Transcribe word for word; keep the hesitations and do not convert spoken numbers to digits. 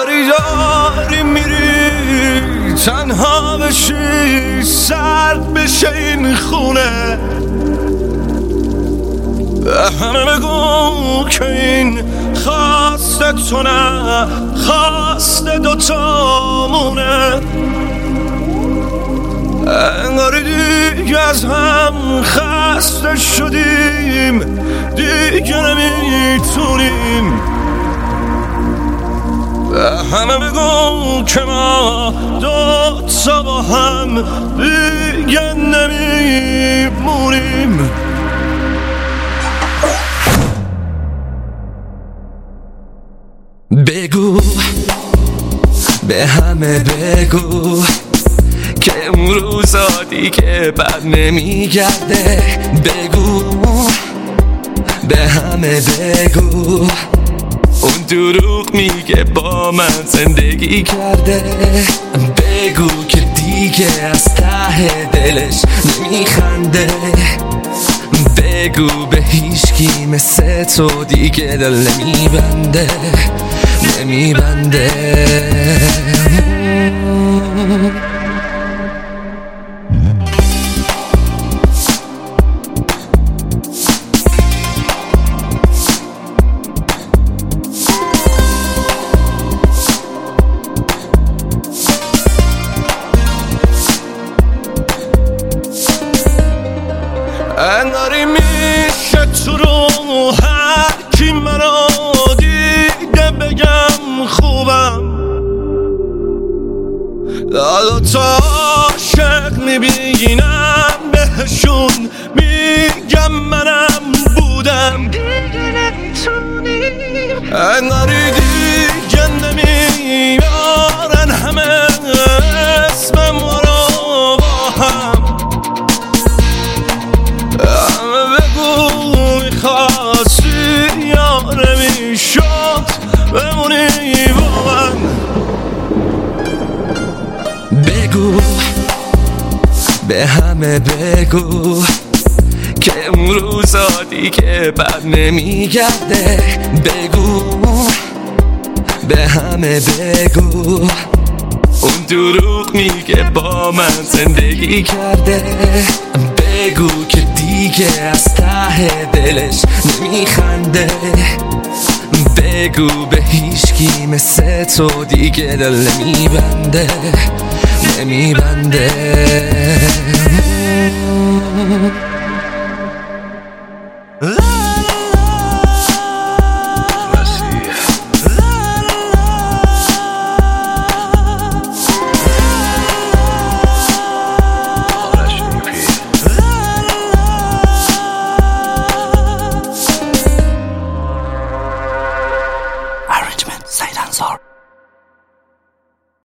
انگاری داری میری تنها بشی، سرد بشه این خونه. به همه بگو که این خواست تو نه، خواست دوتامونه. انگاری دیگه از هم خسته شدیم، دیگه نمیتونیم. به همه بگو که ما دوتا با هم دیگه نمیمونیم. بگو به همه بگو که اون روزا دیگه بر نمیگرده. بگو به همه بگو اون دروغ میگه با من زندگی کرده. بگو که دیگه از ته دلش نمیخنده. بگو به هیچکی مثل تو دیگه دل نمیبنده، نمیبنده. انگاری میشه تو رو هر کی منو دیده بگم خوبم. دوتا عاشق میبینم بهشون میگم منم بودم. انگاری دیگه نمیارن همه اسم ما رو با هم. میخواستی یا نمیشد بمونی با من. بگو به همه بگو که اون روزا دیگه بر نمیگرده. بگو به همه بگو اون دروغ میگه با من زندگی کرده. بگو که دیگه از ته دلش نمیخنده. بگو به هیچکی مثل تو دیگه دل نمیبنده، نمیبنده.